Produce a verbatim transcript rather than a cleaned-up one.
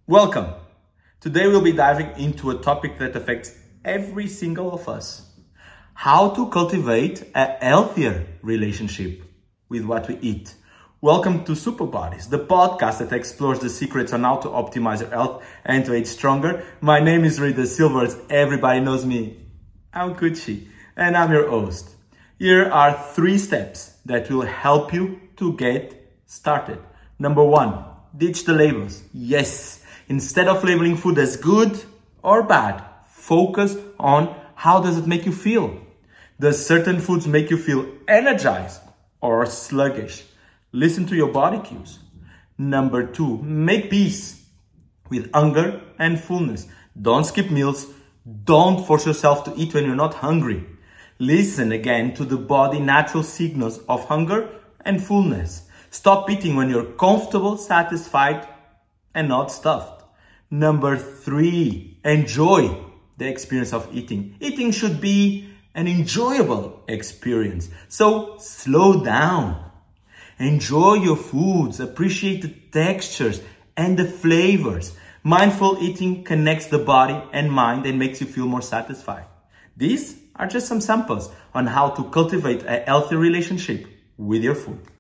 Welcome. Today we'll be diving into a topic that affects every single of us. How to cultivate a healthier relationship with what we eat. Welcome to Super Bodies, the podcast that explores the secrets on how to optimize your health and to age stronger. My name is Rita Silva, as everybody knows me. I'm Gucci and I'm your host. Here are three steps that will help you to get started. Number one, ditch the labels. Yes. Instead of labeling food as good or bad, focus on how does it make you feel. Does certain foods make you feel energized or sluggish? Listen to your body cues. Number two, make peace with hunger and fullness. Don't skip meals. Don't force yourself to eat when you're not hungry. Listen again to the body natural signals of hunger and fullness. Stop eating when you're comfortable, satisfied, and not stuffed. Number three, enjoy the experience of eating. Eating should be an enjoyable experience. So slow down. Enjoy your foods. Appreciate the textures and the flavors. Mindful eating connects the body and mind and makes you feel more satisfied. These are just some samples on how to cultivate a healthy relationship with your food.